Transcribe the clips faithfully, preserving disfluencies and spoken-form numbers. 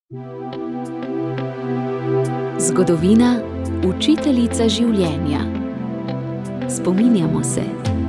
Zgodovina, učiteljica življenja. Spominjamo se.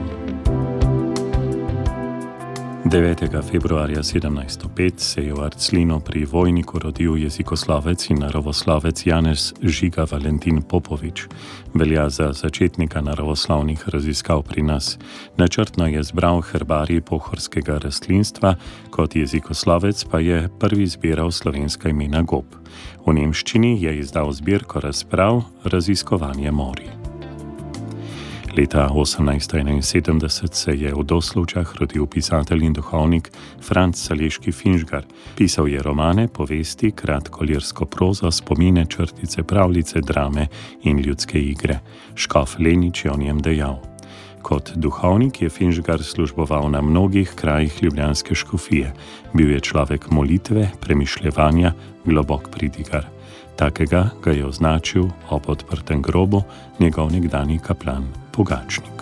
devetega februarja sedemnajststo pet se je v Arclinu pri Vojniku rodil jezikoslovec in naravoslovec Janez Žiga Valentin Popovič. Velja za začetnika naravoslovnih raziskav pri nas. Načrtno je zbral herbarij pohorskega rastlinstva, kot jezikoslovec pa je prvi zbiral slovenska imena gob. V nemščini je izdal zbirko razprav Raziskovanje morij. Leta osemnajststo enainsedemdeset se je v Doslovčah rodil pisatelj in duhovnik Franc Saleški Finžgar. Pisal je romane, povesti, kratko lirsko prozo, spomine, črtice, pravljice, drame in ljudske igre. Škof Lenič je o njem dejal: kot duhovnik je Finžgar služboval na mnogih krajih ljubljanske škofije. Bil je človek molitve, premišljevanja, globok pridigar. Takega ga je označil ob odprtem grobu njegov nekdanji kaplan Pogačnik.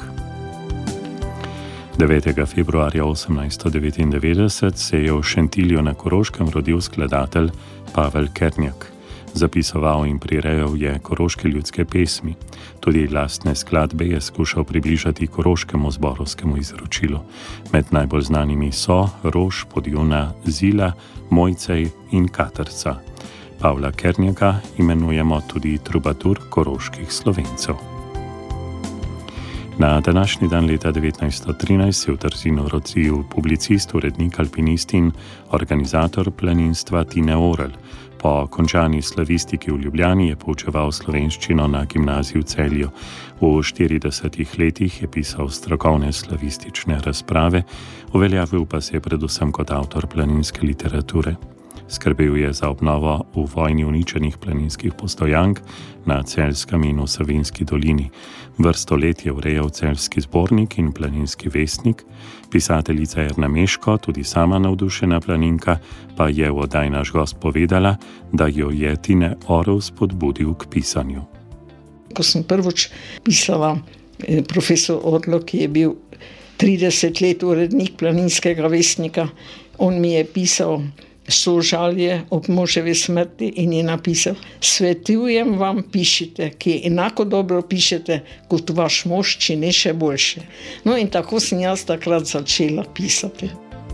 devetega februarja osemnajststo devetindevetdeset se je v Šentilju na Koroškem rodil skladatelj Pavel Kernjak. Zapisoval in prirejal je koroške ljudske pesmi. Tudi lastne skladbe je skušal približati koroškemu zborovskemu izročilu. Med najbolj znanimi so Rož, Podjuna, Zila, Mojcej in Katrca. Pavla Kernjaka imenujemo tudi trubadur koroških Slovencev. Na današnji dan leta devetnajststo trinajst se v Trzinu rodil publicist, urednik, alpinist in organizator planinstva Tine Orel. Po končani slavistiki v Ljubljani je poučeval slovenščino na gimnaziji v Celju. V štiridesetih letih je pisal strokovne slavistične razprave, uveljavil pa se je predvsem kot avtor planinske literature. Skrbel je za obnovo v vojni uničenih planinskih postojank na Celjskem in v Savinjski dolini. Vrsto let je urejal Celjski zbornik in Planinski vestnik. Pisateljica Erna Meško, tudi sama navdušena planinka, pa je v oddaji Naš gost povedala, da jo je Tine Orel spodbudil k pisanju. Ko sem prvič pisala profesor Orlu, ki je bil trideset let urednik Planinskega vestnika, on mi je pisal sožalje ob moževi smrti in je napisal: svetujem vam, pišite, ki enako dobro pišete kot vaš mož, če ne še boljše. No in tako sem jaz takrat začela pisati.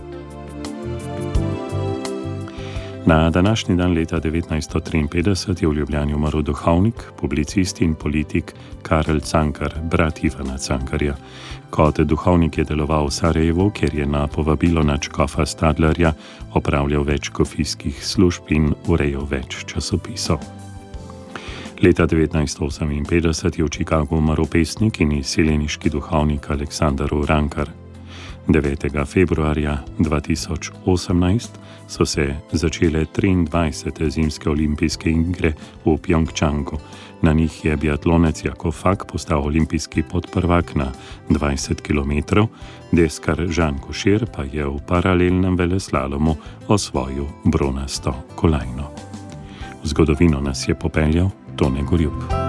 Na današnji dan leta devetnajststo triinpetdeset je v Ljubljani umrl duhovnik, publicist in politik Karel Cankar, brat Ivana Cankarja. Kot duhovnik je deloval v Sarajevu, kjer je na povabilo nadškofa Stadlerja opravljal več škofijskih služb in urejal več časopisov. Leta devetnajststo oseminpetdeset je v Chicagu umrl pesnik in izseljeniški duhovnik Aleksander Urankar. devetega februarja dva tisoč osemnajst so se začele triindvajsete zimske olimpijske igre v Pjongčangu. Na njih je biatlonec Jakov Fak postal olimpijski podprvak na dvajset kilometrov, deskar Žan Košir pa je v paralelnem veleslalomu osvojil bronasto kolajno. V zgodovino nas je popeljal Tone Gorjup.